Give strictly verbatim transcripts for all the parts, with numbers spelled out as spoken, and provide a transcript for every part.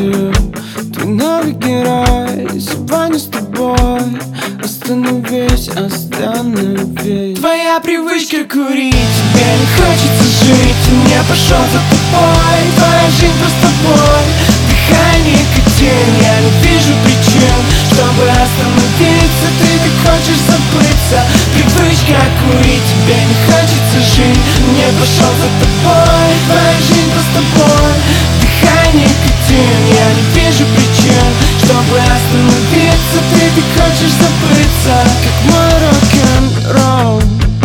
сил. Твой новый герой, сегодня с тобой. Остановись, остановись. Твоя привычка курить, тебе не хочется жить. Не пошел за тобой, твоя жизнь просто боль. Дыхание никотин, я не вижу причин, чтобы остановиться. Ты так хочешь забыться. Привычка курить, тебе не хочется жить. Не пошел за тобой, твоя жизнь просто боль. Дыхание никотин, я не вижу причин, чтобы остановиться. Ты так хочешь забыться. Как мой рок-н-ролл,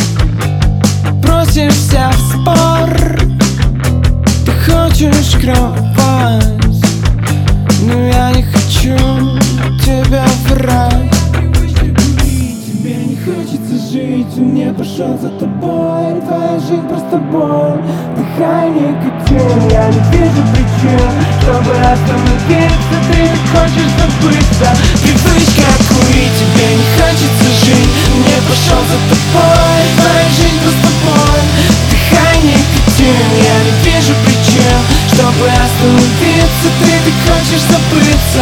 бросишься в спор. Ты хочешь кровать, но я не хочу тебя врать. Тебе не хочется жить, не пошел за тобой. Твоя жизнь просто боль. Дыхание никотин, я не вижу причин, чтобы остановиться. Ты так хочешь забыться. Привычка курить, тебе не хочется жить. Не пошел за тобой, твоя жизнь просто боль. Дыхание никотин, я не вижу причин, чтобы остановиться. Ты так хочешь забыться.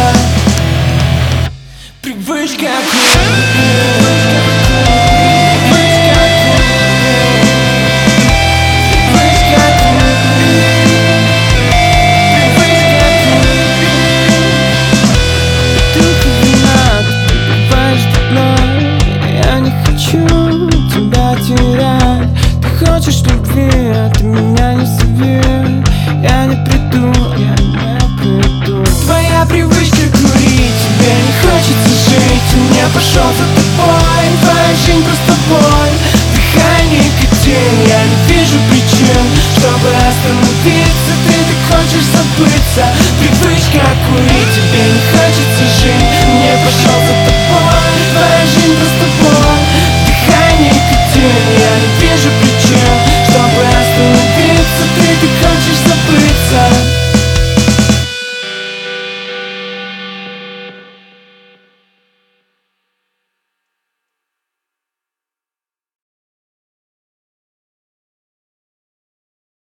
Привычка курить. Ты хочешь любви, а ты меня не зови. Я не приду, я не приду. Твоя привычка курить, тебе не хочется жить. Не пошел за тобой.